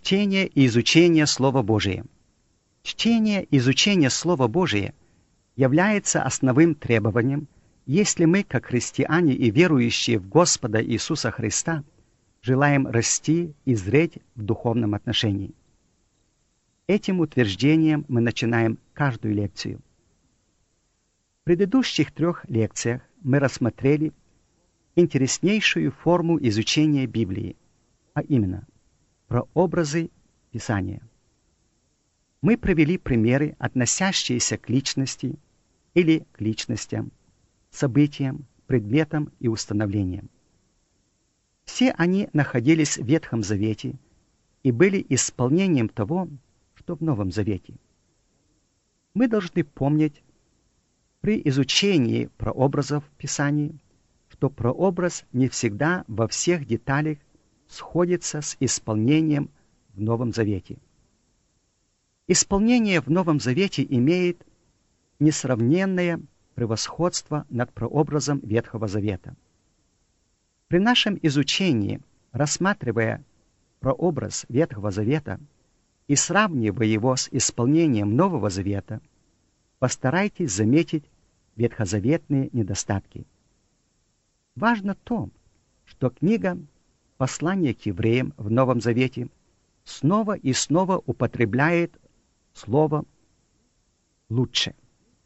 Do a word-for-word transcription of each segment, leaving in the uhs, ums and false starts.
Чтение и изучение Слова Божия. Чтение и изучение Слова Божия является основным требованием, если мы, как христиане и верующие в Господа Иисуса Христа, желаем расти и зреть в духовном отношении. Этим утверждением мы начинаем каждую лекцию. В предыдущих трех лекциях мы рассмотрели интереснейшую форму изучения Библии, а именно прообразы Писания. Мы привели примеры, относящиеся к личности или к личностям, событиям, предметам и установлениям. Все они находились в Ветхом Завете и были исполнением того, что в Новом Завете. Мы должны помнить при изучении прообразов Писаний, что прообраз не всегда во всех деталях сходится с исполнением в Новом Завете. Исполнение в Новом Завете имеет несравненное превосходство над прообразом Ветхого Завета. При нашем изучении, рассматривая прообраз Ветхого Завета и сравнивая его с исполнением Нового Завета, постарайтесь заметить ветхозаветные недостатки. Важно то, что книга «Послание к евреям» в Новом Завете снова и снова употребляет слово «лучше».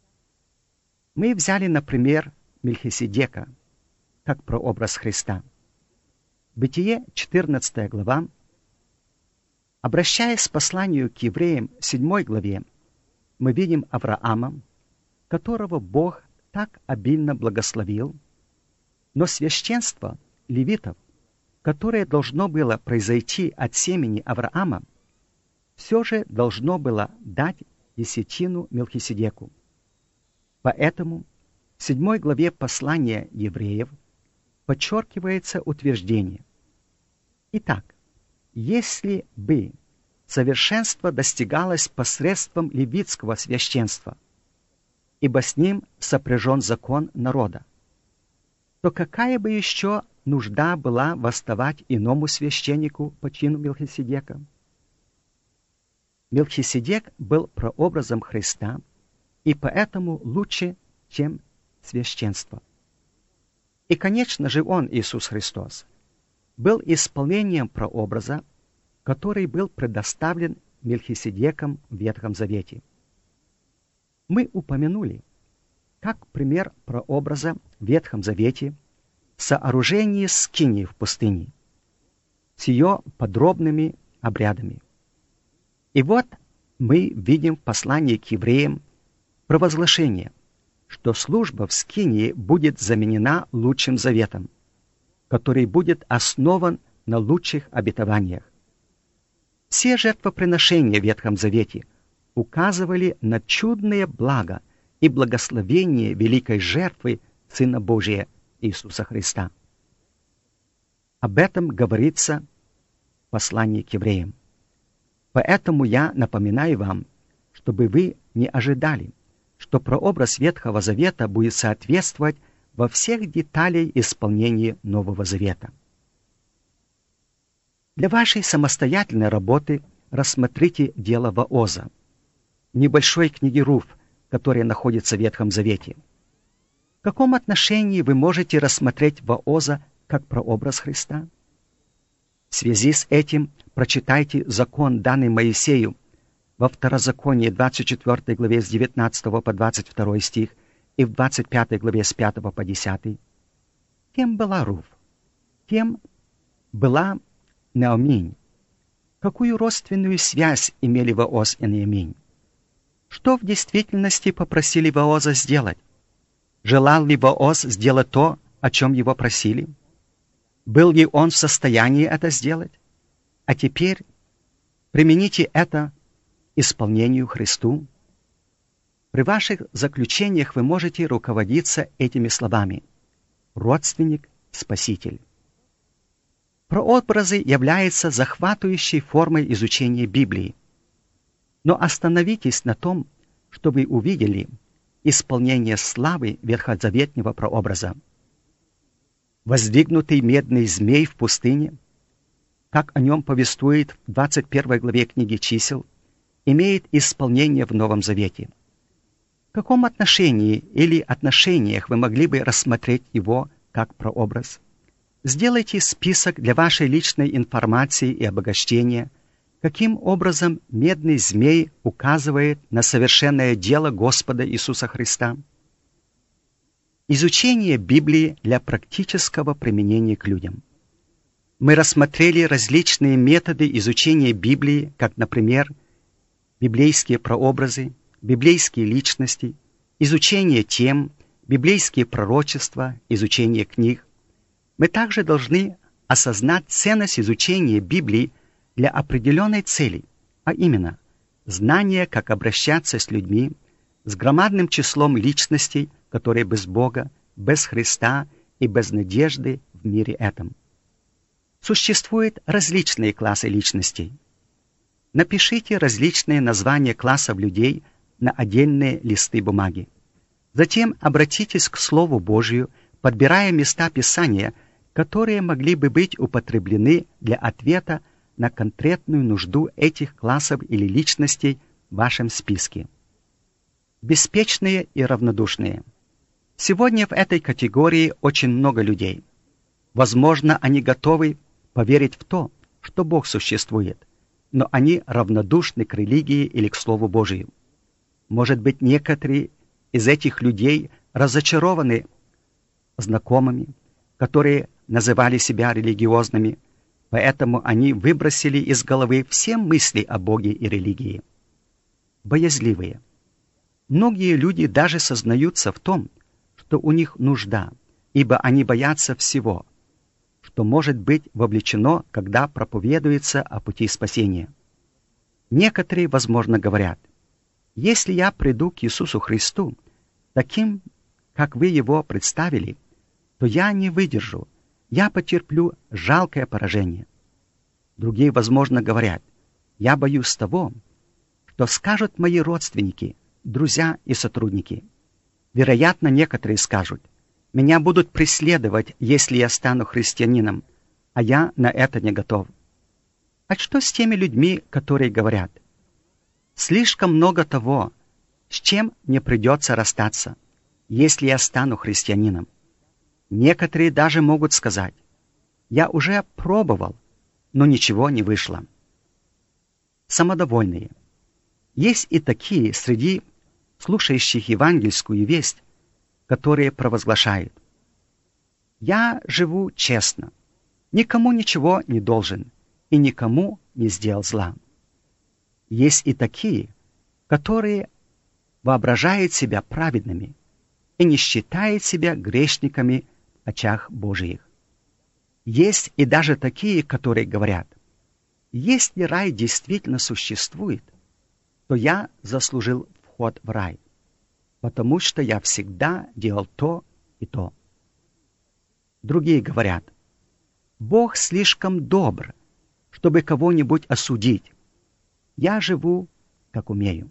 Мы взяли, например, Мельхиседека, как прообраз Христа. Бытие, четырнадцатая глава, обращаясь к посланию к евреям, седьмой главе, мы видим Авраама, которого Бог так обильно благословил, но священство левитов, которое должно было произойти от семени Авраама, все же должно было дать десятину Мелхиседеку. Поэтому в седьмой главе послания евреев подчеркивается утверждение. Итак, если бы совершенство достигалось посредством левитского священства, ибо с ним сопряжен закон народа, то какая бы еще нужда была восставать иному священнику по чину Мелхиседека? Мелхиседек был прообразом Христа и поэтому лучше, чем священство. И, конечно же, Он, Иисус Христос, был исполнением прообраза, который был предоставлен Мелхиседеком в Ветхом Завете. Мы упомянули, как пример прообраза в Ветхом Завете сооружение скинии в пустыне с ее подробными обрядами. И вот мы видим в послании к евреям провозглашение, что служба в скинии будет заменена лучшим заветом, который будет основан на лучших обетованиях. Все жертвоприношения в Ветхом Завете указывали на чудное благо и благословение великой жертвы Сына Божия Иисуса Христа. Об этом говорится в послании к евреям. Поэтому я напоминаю вам, чтобы вы не ожидали, что прообраз Ветхого Завета будет соответствовать во всех деталях исполнения Нового Завета. Для вашей самостоятельной работы рассмотрите дело Вооза, небольшой книги Руф, которая находится в Ветхом Завете. В каком отношении вы можете рассмотреть Вооза как прообраз Христа? В связи с этим прочитайте закон, данный Моисею, во Второзаконии двадцать четвёртой главе с девятнадцатого по двадцать второй стих и в двадцать пятой главе с пятого по десятый. Кем была Руф? Кем была Наоминь? Какую родственную связь имели Вооз и Наоминь? Что в действительности попросили Вооза сделать? Желал ли Вооз сделать то, о чем его просили? Был ли он в состоянии это сделать? А теперь примените это исполнению Христу. При ваших заключениях вы можете руководиться этими словами: родственник, спаситель. Прообразы являются захватывающей формой изучения Библии. Но остановитесь на том, что вы увидели исполнение славы ветхозаветного прообраза. Воздвигнутый медный змей в пустыне, как о нем повествует в двадцать первой главе книги «Чисел», имеет исполнение в Новом Завете. В каком отношении или отношениях вы могли бы рассмотреть его как прообраз? Сделайте список для вашей личной информации и обогащения, каким образом медный змей указывает на совершенное дело Господа Иисуса Христа. Изучение Библии для практического применения к людям. Мы рассмотрели различные методы изучения Библии, как, например, библейские прообразы, библейские личности, изучение тем, библейские пророчества, изучение книг. Мы также должны осознать ценность изучения Библии для определенной цели, а именно знание, как обращаться с людьми, с громадным числом личностей, которые без Бога, без Христа и без надежды в мире этом. Существуют различные классы личностей. Напишите различные названия классов людей на отдельные листы бумаги. Затем обратитесь к Слову Божию, подбирая места Писания, которые могли бы быть употреблены для ответа на конкретную нужду этих классов или личностей в вашем списке. Беспечные и равнодушные. Сегодня в этой категории очень много людей. Возможно, они готовы поверить в то, что Бог существует, но они равнодушны к религии или к Слову Божию. Может быть, некоторые из этих людей разочарованы знакомыми, которые называли себя религиозными, поэтому они выбросили из головы все мысли о Боге и религии. Боязливые. Многие люди даже сознаются в том, что у них нужда, ибо они боятся всего, что может быть вовлечено, когда проповедуется о пути спасения. Некоторые, возможно, говорят: если я приду к Иисусу Христу, таким, как вы его представили, то я не выдержу, я потерплю жалкое поражение. Другие, возможно, говорят: я боюсь того, что скажут мои родственники, друзья и сотрудники. Вероятно, некоторые скажут: меня будут преследовать, если я стану христианином, а я на это не готов. А что с теми людьми, которые говорят: слишком много того, с чем мне придется расстаться, если я стану христианином? Некоторые даже могут сказать: я уже пробовал, но ничего не вышло. Самодовольные. Есть и такие среди слушающих евангельскую весть, которые провозглашают: я живу честно, никому ничего не должен и никому не сделал зла. Есть и такие, которые воображают себя праведными и не считают себя грешниками в очах Божиих. Есть и даже такие, которые говорят: если рай действительно существует, то я заслужил вход в рай, потому что я всегда делал то и то. Другие говорят: Бог слишком добр, чтобы кого-нибудь осудить. Я живу, как умею.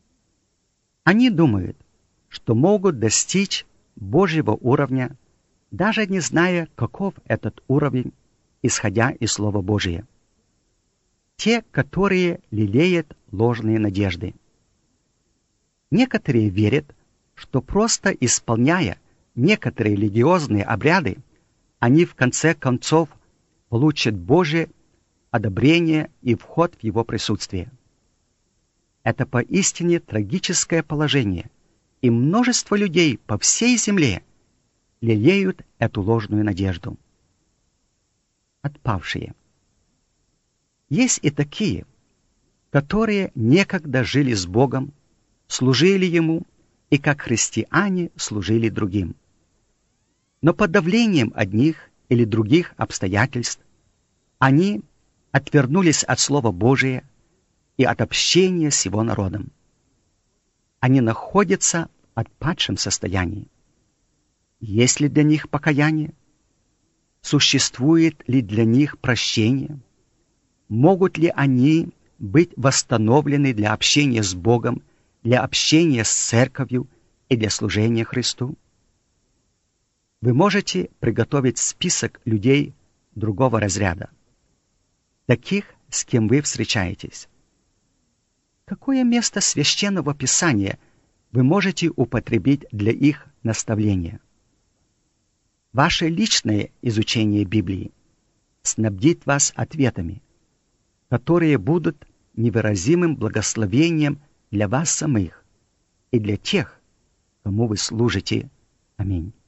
Они думают, что могут достичь Божьего уровня, даже не зная, каков этот уровень, исходя из Слова Божия. Те, которые лелеют ложные надежды. Некоторые верят, что просто исполняя некоторые религиозные обряды, они в конце концов получат Божие одобрение и вход в Его присутствие. Это поистине трагическое положение, и множество людей по всей земле лелеют эту ложную надежду. Отпавшие. Есть и такие, которые некогда жили с Богом, служили Ему и как христиане служили другим. Но под давлением одних или других обстоятельств они отвернулись от Слова Божия и от общения с Его народом. Они находятся в отпадшем состоянии. Есть ли для них покаяние? Существует ли для них прощение? Могут ли они быть восстановлены для общения с Богом, для общения с Церковью и для служения Христу? Вы можете приготовить список людей другого разряда. таких, с кем вы встречаетесь. Какое место Священного Писания вы можете употребить для их наставления? Ваше личное изучение Библии снабдит вас ответами, которые будут невыразимым благословением для вас самих и для тех, кому вы служите. Аминь.